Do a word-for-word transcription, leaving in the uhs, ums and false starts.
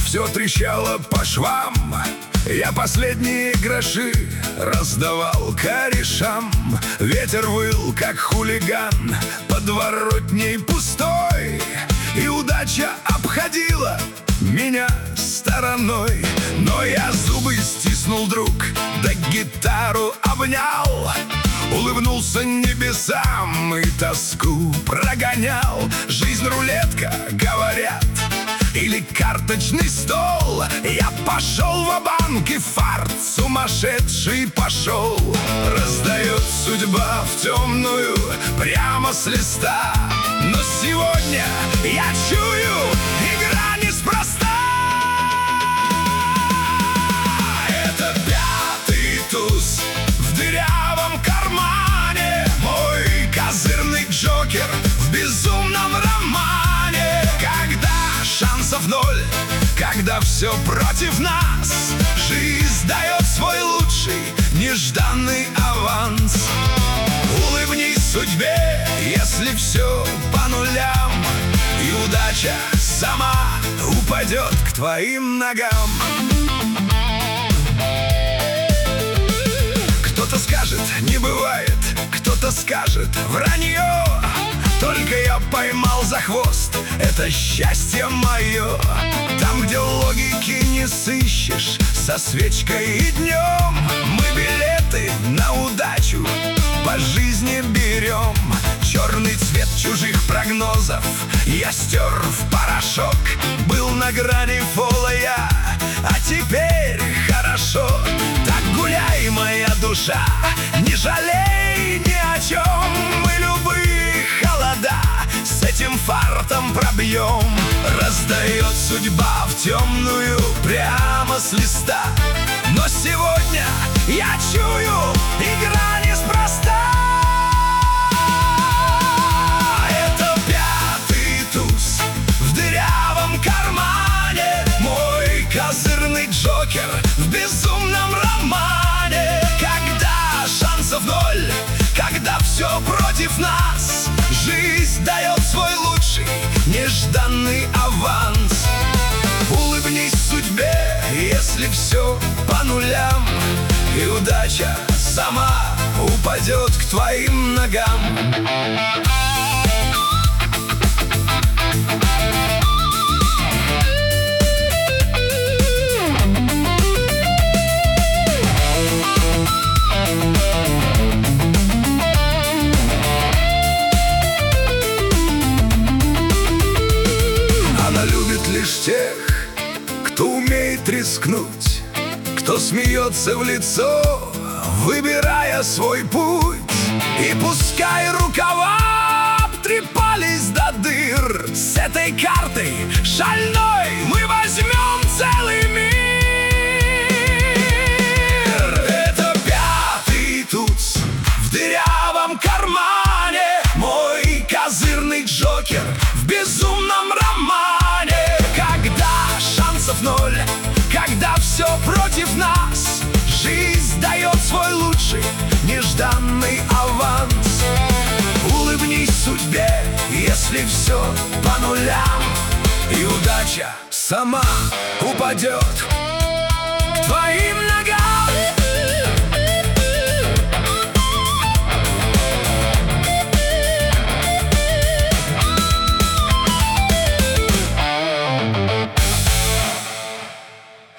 все трещало по швам. Я последние гроши раздавал корешам. Ветер выл, как хулиган, подворотней пустой, и удача обходила меня стороной. Но я зубы стиснул, друг, да гитару обнял, улыбнулся небесам и тоску прогонял. Жизнь рулетка, говорят, или карточный стол. Я пошел ва-банк, и фарт сумасшедший пошел. Раздает судьба в темную прямо с листа, но сегодня я чую, игра неспроста. Это пятый туз в дырявом кармане, мой козырный джокер в безумном романе. Когда шансов ноль, когда все против нас, жизнь дает свой лучший нежданный аванс. Улыбнись судьбе, если все по нулям, и удача сама упадет к твоим ногам. Кто-то скажет, не бывает, кто-то скажет, вранье. Только я поймал за хвост это счастье мое. Там, где логики не сыщешь, со свечкой и днем, мы билеты на удачу по жизни берем. Черный цвет чужих прогнозов я стер в порошок. Был на грани фола я, а теперь хорошо. Так гуляй, моя душа, не жалей ни о чем. Мы любые холода с этим фартом пробьем. Раздает судьба в темную прямо с листа, но сегодня я чую, игра неспроста. Это пятый туз в дырявом кармане, мой козырный джокер в безумном романе. Когда шансов ноль, когда все против нас, жизнь дает свой лучший нежданный аванс. Улыбнись судьбе, если все по нулям, и удача сама упадет к твоим ногам. Лишь тех, кто умеет рискнуть, кто смеется в лицо, выбирая свой путь. И пускай рукава обтрепались до дыр, с этой картой шальной мы возьмем целый мир. Это пятый туз в дырявом кармане, мой козырный джокер в безумном романе. Ноль, когда все против нас, жизнь дает свой лучший нежданный аванс. Улыбнись судьбе, если все по нулям, и удача сама упадет к твоим ногам.